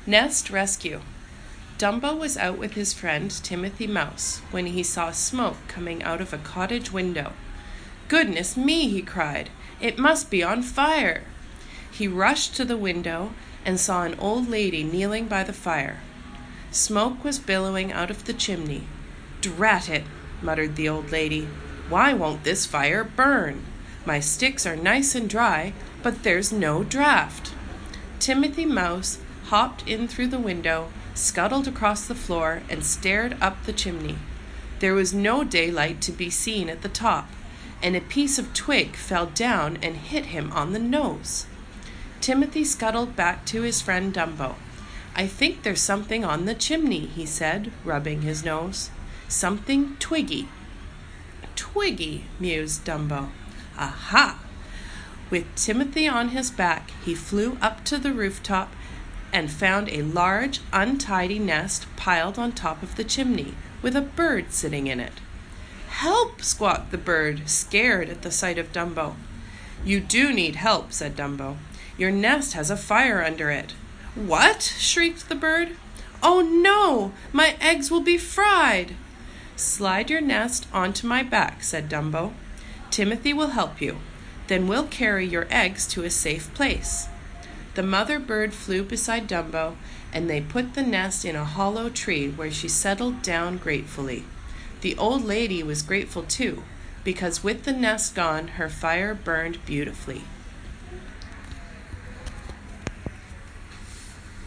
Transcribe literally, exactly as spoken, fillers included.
Nest Rescue. Dumbo was out with his friend Timothy Mouse when he saw smoke coming out of a cottage window. "Goodness me!" he cried. "It must be on fire!" He rushed to the window and saw an old lady kneeling by the fire. Smoke was billowing out of the chimney. "Drat it!" muttered the old lady. "Why won't this fire burn? My sticks are nice and dry, but there's no draught." Timothy Mouse hopped in through the window, scuttled across the floor, and stared up the chimney. There was no daylight to be seen at the top, and a piece of twig fell down and hit him on the nose. Timothy scuttled back to his friend Dumbo. "I think there's something on the chimney," he said, rubbing his nose. "Something twiggy." "Twiggy," mused Dumbo. "Aha!" With Timothy on his back, he flew up to the rooftop and found a large, untidy nest piled on top of the chimney, with a bird sitting in it. "Help!" squawked the bird, scared at the sight of Dumbo. "You do need help," said Dumbo. "Your nest has a fire under it." "What?" shrieked the bird. "Oh no! My eggs will be fried!" "Slide your nest onto my back," said Dumbo. "Timothy will help you. Then we'll carry your eggs to a safe place." The mother bird flew beside Dumbo, and they put the nest in a hollow tree where she settled down gratefully. The old lady was grateful too, because with the nest gone, her fire burned beautifully.